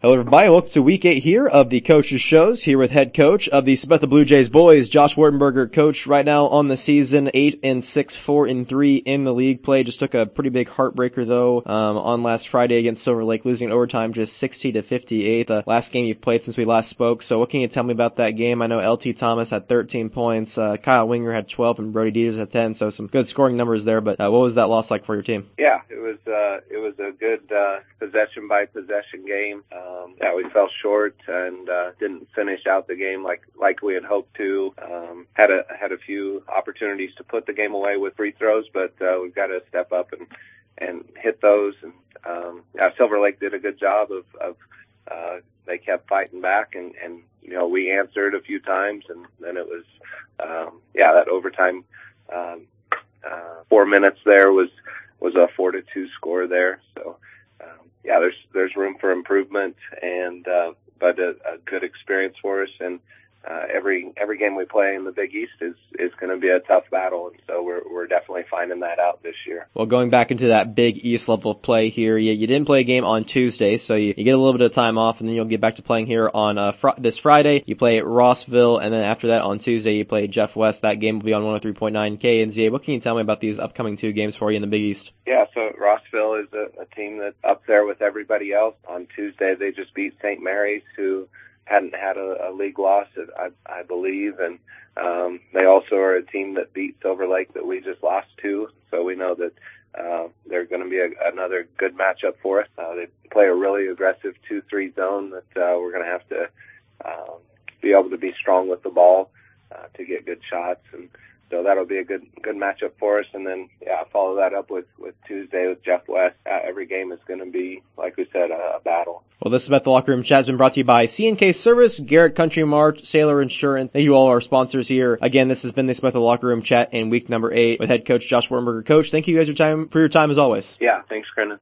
Hello everybody, welcome to week 8 here of the Coaches Shows, here with head coach of the Sabetha Blue Jays boys, Josh Wartenberger. Coach, right now on the season, 8-6, 4-3 in the league play. Just took a pretty big heartbreaker though, on last Friday against Silver Lake, losing in overtime just 60-58. The last game you've played since we last spoke. So what can you tell me about that game? I know LT Thomas had 13 points, Kyle Winger had 12, and Brody Dieters had 10, so some good scoring numbers there, but what was that loss like for your team? Yeah, it was a good possession by possession game. We fell short and didn't finish out the game like we had hoped to. Had a few opportunities to put the game away with free throws, but we've got to step up and hit those. And Silver Lake did a good job of they kept fighting back, and we answered a few times, and then it was that overtime 4 minutes there was a 4-2 score there. So there's room for improvement, and but a good experience for us. And every game we play in the Big East is going to be a tough battle, and so we're definitely finding that out this year. Well, going back into that Big East level of play here, you didn't play a game on Tuesday, so you get a little bit of time off, and then you'll get back to playing here on this Friday. You play at Rossville, and then after that on Tuesday you play Jeff West. That game will be on 103.9 KNZA. What can you tell me about these upcoming 2 games for you in the Big East? Yeah, so Rossville is a team that's up there with everybody else. On Tuesday they just beat St. Mary's, who hadn't had a league loss, I believe, and they also are a team that beat Silver Lake that we just lost to, so we know that they're going to be another good matchup for us. They play a really aggressive 2-3 zone that we're going to have to be able to be strong with the ball to get good shots, and so that'll be a good matchup for us. And then follow that up with Tuesday with Jeff West. Every game is going to be, like we said, a battle. Well, this is About the Locker Room Chat has been brought to you by C&K Service, Garrett Country Mart, Sailor Insurance. Thank you all our sponsors here. Again, this has been the About the Locker Room Chat in week number 8 with head coach Josh Wartenberger. Coach, thank you guys for your time as always. Yeah, thanks, Brendan.